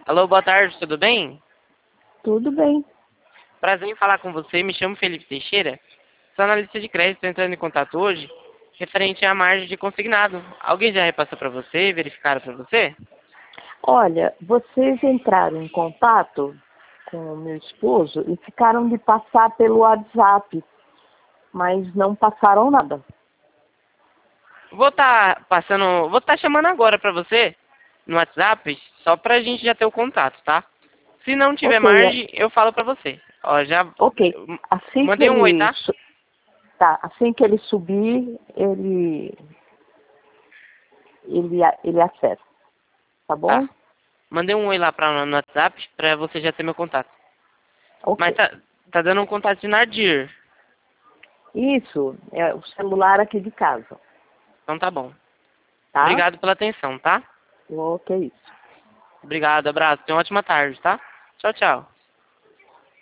Alô, boa tarde, tudo bem? Tudo bem. Prazer em falar com você, me chamo Felipe Teixeira. Sou analista de crédito, entrando em contato hoje, referente à margem de consignado. Alguém já repassou para você, verificaram para você? Olha, vocês entraram em contato com o meu esposo e ficaram de passar pelo WhatsApp, mas não passaram nada. Vou estar chamando agora para você no WhatsApp, só pra gente já ter o contato, tá? Se não tiver Ok, margem, eu falo pra você. Ó, já ok. Assim que mandei um oi, tá? assim que ele subir, ele acessa, tá Tá. bom? Mandei um oi lá no WhatsApp pra você já ter meu contato. Ok. Mas tá dando um contato de Nadir. Isso é o celular aqui de casa, Então tá bom. tá? Obrigado pela atenção, tá? Ok, isso. Obrigado, abraço. Tenha uma ótima tarde, tá? Tchau, tchau.